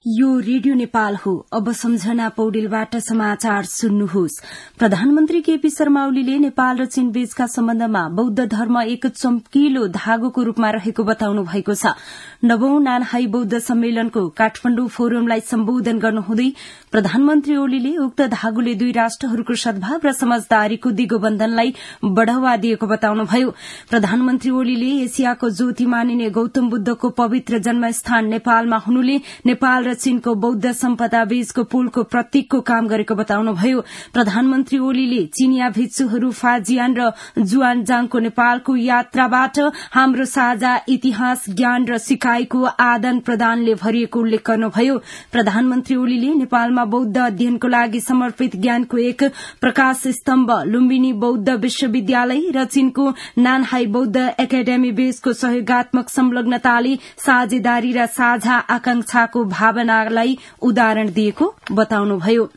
यो रेडियो नेपाल हो। अब सम्झना पौडेलबाट समाचार सुन्नुहोस्। प्रधानमन्त्री केपी शर्मा ओलीले नेपाल र चीन बीचका सम्बन्धमा बौद्ध धर्म एक चम्किलो धागोको रूपमा रहेको बताउनु भएको छ। 9औं नानहाई बौद्ध सम्मेलनको काठमाण्डु फोरमलाई सम्बोधन गर्नुहुँदै प्रधानमन्त्री ओलीले उक्त धागोले दुई राष्ट्रहरूको सद्भाव र समझदारीको दिगोबन्धनलाई बढ़ावा दिएको बताउनुभयो। प्रधानमन्त्री ओलीले एसियाको ज्योति मानिने गौतम बुद्धको पवित्र जन्मस्थान नेपालमा हुनुले नेपाल र चीनको बौद्ध सम्पदा बीचको पुलको प्रतीकको काम गरेको बताउनुभयो। प्रधानमन्त्री ओलीले चीनिया भिक्षुहरू फाजियान र जुआनजाङको नेपालको यात्राबाट हाम्रो साझा इतिहास, ज्ञान र सिकाइको आदान प्रदानले भरिएको उल्लेख गर्नुभयो। प्रधानमन्त्री ओलीले नेपालमा बौद्ध अध्ययनको लागि समर्पित ज्ञानको एक प्रकाश स्तम्भ लुम्बिनी बौद्ध विश्वविद्यालय र चीनको नानहाई बौद्ध एकाडेमी बीचको सहयोगात्मक संलग्नताले साझेदारी र साझा आकांक्षाको भावनालाई उदाहरण दिएको बताउनुभयो।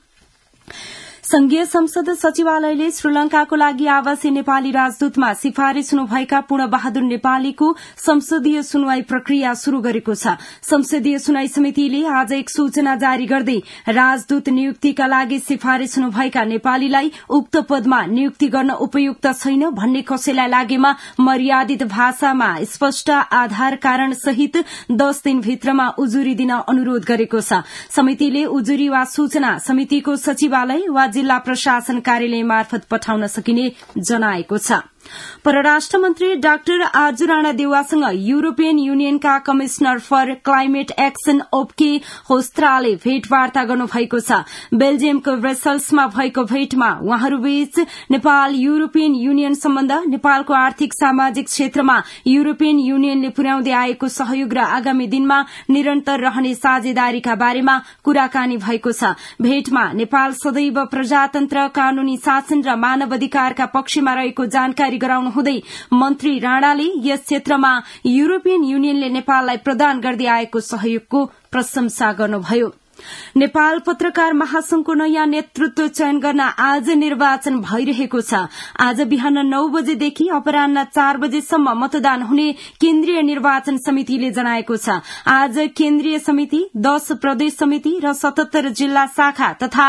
संघीय संसद सचिवालयले श्रीलंकाको लागि आवासी नेपाली राजदूतमा सिफारिश हुनुभएका पूर्ण बहादुर नेपालीको संसदीय सुनवाई प्रक्रिया शुरू गरेको छ। संसदीय सुनवाई समितिले आज एक सूचना जारी गर्दै राजदूत नियुक्तिका लागि सिफारिश हुनुभएका नेपालीलाई उक्त पदमा नियुक्ति गर्न उपयुक्त छैन भन्ने कसैलाई लागेमा मर्यादित भाषामा स्पष्ट आधार कारण सहित 10 दिनभित्रमा उजुरी दिन अनुरोध गरेको छ। समितिले उजुरी वा सूचना समितिको सचिवालय वा जिल्ला प्रशासन कार्यालय मार्फत पठाउन सकिने जनाएको छ। परराष्ट्र मन्त्री डाक्टर आर्जु राणा देउवासँग युरोपियन युनियनका commissioner for climate action Wopke होस्त्राले भेटवार्ता गर्नुभएको छ। बेल्जियमको ब्रसेल्समा भएको भेटमा उहाँहरूबीच नेपाल युरोपियन युनियन सम्बन्ध, नेपालको आर्थिक सामाजिक क्षेत्रमा युरोपियन युनियनले पुर्याउँदै आएको सहयोग र आगामी दिनमा निरन्तर रहने साझेदारीका बारेमा कुराकानी भएको छ। भेटमा नेपाल सदैव प्रजातन्त्र, कानूनी शासन र मानव अधिकारका पक्षमा रहेको जानकारी गराउनुहुँदै मन्त्री राणाले यस क्षेत्रमा युरोपियन युनियनले नेपाललाई प्रदान गर्दै आएको सहयोगको प्रशंसा गर्नुभयो। नेपाल पत्रकार महासंघको नयाँ नेतृत्व चयन गर्न आज निर्वाचन भइरहेको छ। आज बिहान 9 बजेदेखि अपराह्न 4 बजेसम्म मतदान हुने केन्द्रीय निर्वाचन समितिले जनाएको छ। आज केन्द्रीय समिति, 10 प्रदेश समिति र 77 जिल्ला शाखा तथा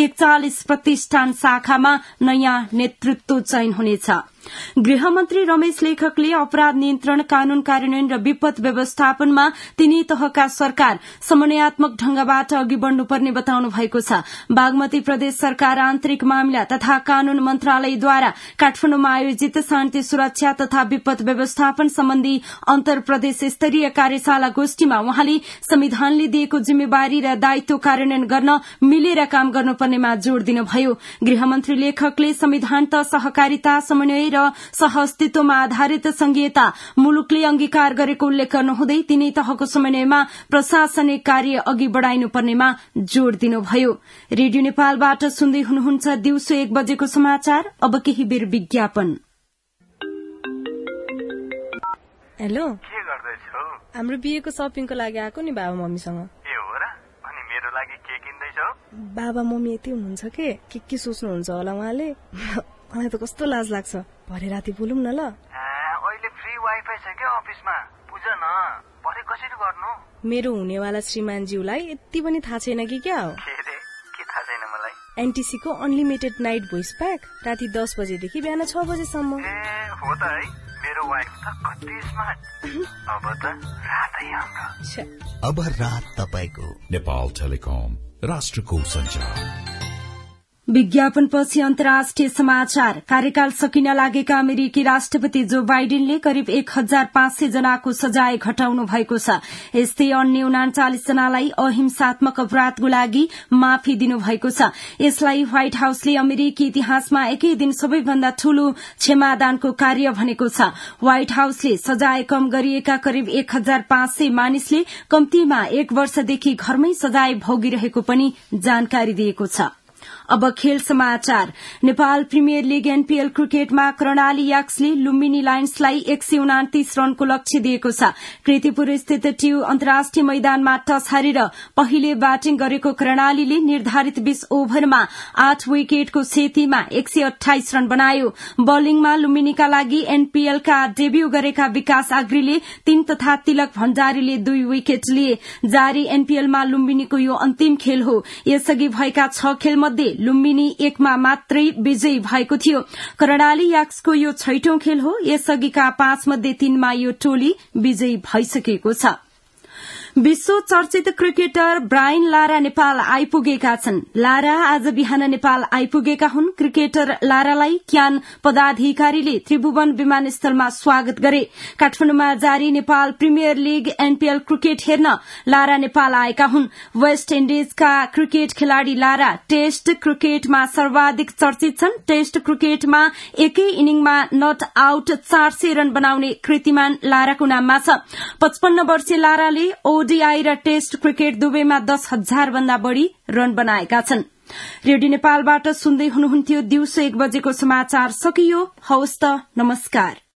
41 प्रतिष्ठान शाखामा नयाँ नेतृत्व चयन हुनेछ। गृहमन्त्री रमेश लेखकले अपराध नियन्त्रण, कानून कार्यान्वयन र विपद व्यवस्थापनमा तिनै तहका सरकार समन्वयात्मक ढंगबाट अघि बढ़नुपर्ने बताउनु भएको छ। बागमती प्रदेश सरकार आन्तरिक मामिला तथा कानून मन्त्रालयद्वारा काठमाडौँमा आयोजित शान्ति सुरक्षा तथा विपद व्यवस्थापन सम्बन्धी अन्तर प्रदेश स्तरीय कार्यशाला गोष्ठीमा उहाँले संविधानले दिएको जिम्मेवारी र दायित्व कार्यान्वयन गर्न मिलेर काम गर्नुपर्नेमा जोड़ दिनुभयो। गृहमन्त्री लेखकले संविधान त सहकारिता, समन्वय र सहअस्तित्वमा आधारित संघीयता मुलुकले अंगीकार गरेको उल्लेख गर्नुहुँदै तिनै तहको समन्वयमा प्रशासनिक कार्य अघि बढ़ाइनुपर्नेमा जोड़ दिनुभयो। रेडियो नेपालबाट सुन्दै हुनुहुन्छ दिउँसो 1 बजेको समाचार। अब केही बेर विज्ञापन। हेलो, के गर्दैछौ? हाम्रो बिहेको शपिङको लागि आएको नि बाबा मम्मीसँग। ए हो र? अनि मेरो लागि के किन्दैछौ? बाबा मम्मी यति हुनुहुन्छ के सोच्नुहुन्छ होला उहाँले। मलाई त कस्तो लाज लाग्छ। भरे राति बोलौं न ल। अहिले फ्री वाइफाई छ के अफिसमा? बुझ न, भरे कसरी गर्नु? मेरो हुनेवाला श्रीमानज्यूलाई यति पनि थाहा छैन कि क्या हो? के थाहा छैन मलाई? एनटीसी को अनलिमिटेड नाइट भोइस प्याक राति 10 बजेदेखि बिहान 6 बजेसम्म। हो त है, मेरो वाइफ त कति स्मार्ट। अब त रातै हाम्रो। अब रात तपाईको। नेपाल टेलिकम, राष्ट्रको सञ्चार। विज्ञापनपछि अन्तर्राष्ट्रिय समाचार। कार्यकाल सकिन लागेका अमेरिकी राष्ट्रपति जो बाइडेनले करिब 1500 जनाको सजाय घटाउनु भएको छ। यस्तै अन्य 39 जनालाई अहिंसात्मक अपराधको लागि माफी दिनुभएको छ। यसलाई व्हाइट हाउसले अमेरिकी इतिहासमा एकै दिन सबैभन्दा ठूलो क्षमादानको कार्य भनेको छ। व्हाइट हाउसले सजाय कम गरिएका करिब 1500 मानिसले कम्तीमा 1 वर्षदेखि घरमै सजाय भोगिरहेको पनि जानकारी दिएको छ। अब खेल समाचार। नेपाल प्रिमियर लीग एनपीएल क्रिकेटमा कर्णाली याक्सले लुम्बिनी लायन्सलाई 129 रनको लक्ष्य दिएको छ। कृतिपुर स्थित ट्यू अन्तर्राष्ट्रिय मैदानमा टस हारेर पहिले ब्याटिङ गरेको कर्णालीले निर्धारित 20 ओभरमा 8 विकेटको क्षतिमा 128 रन बनायो। बलिङमा लुम्बिनीका लागि एनपीएलका डेब्यू गरेका विकास आग्रीले 3 तथा तिलक भण्डारीले 2 विकेट लिए। जारी एनपीएलमा लुम्बिनीको यो अन्तिम खेल हो। यसअघि भएका 6 खेलमध्ये लुम्बिनी 1 मा मात्रै विजयी भएको थियो। कर्णाली याक्सको यो 6औं खेल हो। यसअघिका 5 मध्ये 3 मा यो टोली विजयी भइसकेको छ। विश्व चर्चित क्रिकेटर ब्रायन लारा नेपाल आइपुगेका छन्। लारा आज बिहान नेपाल आइपुगेका हुन्। क्रिकेटर लारालाई क्यान पदाधिकारीले त्रिभुवन विमानस्थलमा स्वागत गरे। काठमाडौँमा जारी Nepal premier league NPL cricket हेर्न लारा नेपाल आएका हुन्। वेस्ट इन्डिजका क्रिकेट खेलाड़ी लारा टेस्ट क्रिकेटमा सर्वाधिक चर्चित छन्। टेस्ट क्रिकेटमा एकै इनिङमा नट आउट 400 रन बनाउने कृतिमान लाराको नाममा छ। 55 वर्षीय लाराले ओडीआई र टेस्ट क्रिकेट दुवैमा 10,000 भन्दा बढ़ी रन बनाएका छन्। रेडियो नेपालबाट सुन्दै हुनुहुन्थ्यो। दिउँसो 1 बजेको समाचार सकियो। हवस् त, नमस्कार।